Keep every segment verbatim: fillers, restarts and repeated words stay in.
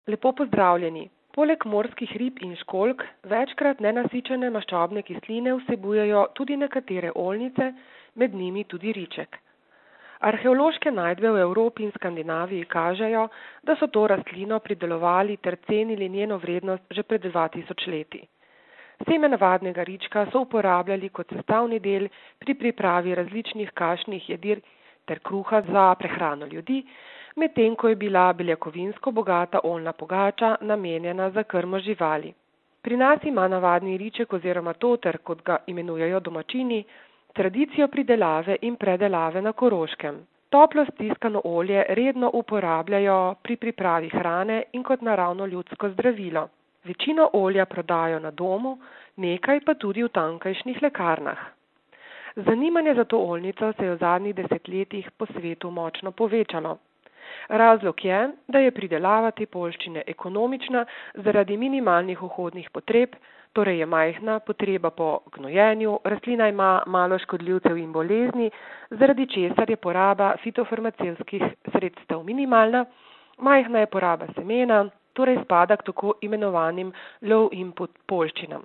Lepo pozdravljeni. Poleg morskih rib in školjk večkrat nenasičene maščobne kisline vsebujejo tudi nekatere oljnice, med njimi tudi riček. Arheološke najdbe v Evropi in Skandinaviji kažejo, da so to rastlino pridelovali ter cenili njeno vrednost že pred dva tisoč leti. Seme navadnega rička so uporabljali kot sestavni del pri pripravi različnih kašnih jedir ter kruha za prehrano ljudi, medtem ko je bila beljakovinsko bogata oljna pogača namenjena za krmo živali. Pri nas ima navadni riček oziroma toter, kot ga imenujejo domačini, tradicijo pridelave in predelave na Koroškem. Toplo stiskano olje redno uporabljajo pri pripravi hrane in kot naravno ljudsko zdravilo. Večino olja prodajo na domu, nekaj pa tudi v tamkajšnjih lekarnah. Zanimanje za to oljnico se je v zadnjih desetletjih po svetu močno povečalo. Razlog je, da je pridelava te poljščine ekonomična zaradi minimalnih vhodnih potreb, torej je majhna potreba po gnojenju, rastlina ima malo škodljivcev in bolezni, zaradi česar je poraba fitofarmacevtskih sredstev minimalna, majhna je poraba semena, torej spada k tako imenovanim low input poljščinam.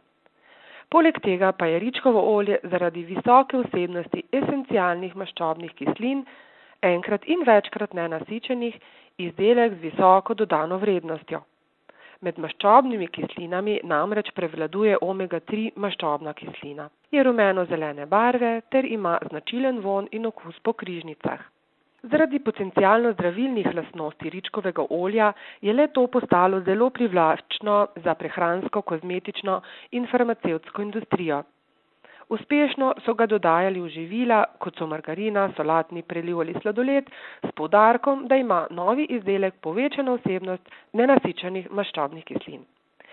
Poleg tega pa je ričkovo olje zaradi visoke vsebnosti esencialnih maščobnih kislin, enkrat in večkrat nenasičenih, izdelek z visoko dodano vrednostjo. Med maščobnimi kislinami namreč prevladuje omega tri maščobna kislina. Je rumeno-zelene barve ter ima značilen vonj in okus po križnicah. Zaradi potencialno zdravilnih lastnosti ričkovega olja je le to postalo zelo privlačno za prehransko, kozmetično in farmacevtsko industrijo. Uspešno so ga dodajali v živila, kot so margarina, solatni preliv ali sladoled, s poudarkom, da ima novi izdelek povečano vsebnost nenasičenih maščobnih kislin.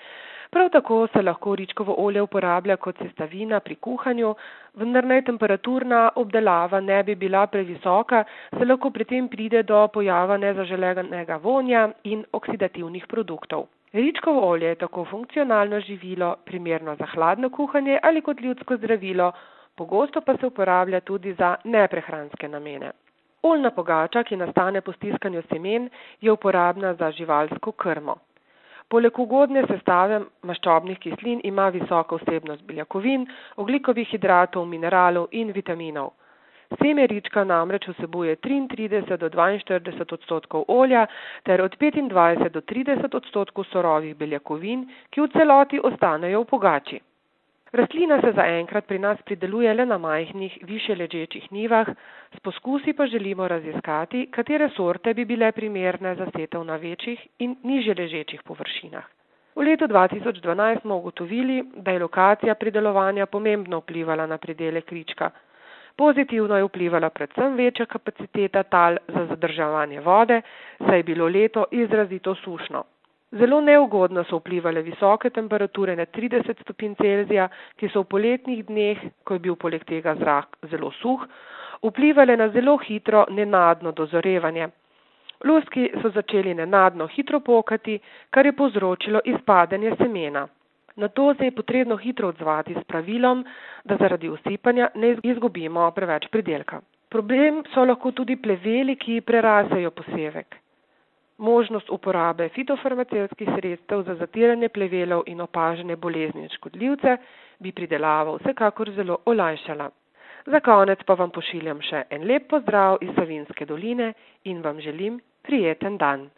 Prav tako se lahko ričkovo olje uporablja kot sestavina pri kuhanju, vendar naj temperaturna obdelava ne bi bila previsoka, se lahko pri tem pride do pojava nezaželenega vonja in oksidativnih produktov. Ričkovo olje je tako funkcionalno živilo, primerno za hladno kuhanje ali kot ljudsko zdravilo, pogosto pa se uporablja tudi za neprehranske namene. Oljna pogača, ki nastane po stiskanju semen, je uporabna za živalsko krmo. Poleg ugodne sestave maščobnih kislin ima visoko vsebnost beljakovin, ogljikovih hidratov, mineralov in vitaminov. Seme rička namreč vsebuje triintrideset do dvainštirideset odstotkov olja ter od petindvajset do trideset odstotkov surovih beljakovin, ki v celoti ostanejo v pogači. Rastlina se zaenkrat pri nas prideluje le na majhnih, višje ležečih njivah, s poskusi pa želimo raziskati, katere sorte bi bile primerne za setev na večjih in nižje ležečih površinah. V letu dva tisoč dvanajst smo ugotovili, da je lokacija pridelovanja pomembno vplivala na pridelek rička. Pozitivno je vplivala predvsem večja kapaciteta tal za zadrževanje vode, saj je bilo leto izrazito sušno. Zelo neugodno so vplivale visoke temperature nad trideset stopinj Celzija, ki so v poletnih dneh, ko je bil poleg tega zrak zelo suh, vplivale na zelo hitro nenadno dozorevanje. Lustki so začeli nenadno hitro pokati, kar je povzročilo izpadanje semena. Na to se je potrebno hitro odzvati s pravilom, da zaradi usipanja ne izgubimo preveč pridelka. Problem so lahko tudi pleveli, ki prerasejo posevek. Možnost uporabe fitofarmacevtskih sredstev za zatiranje plevelov in opažene bolezni in škodljivce bi pridelavo vsekakor zelo olajšala. Za konec pa vam pošiljam še en lep pozdrav iz Savinjske doline in vam želim prijeten dan.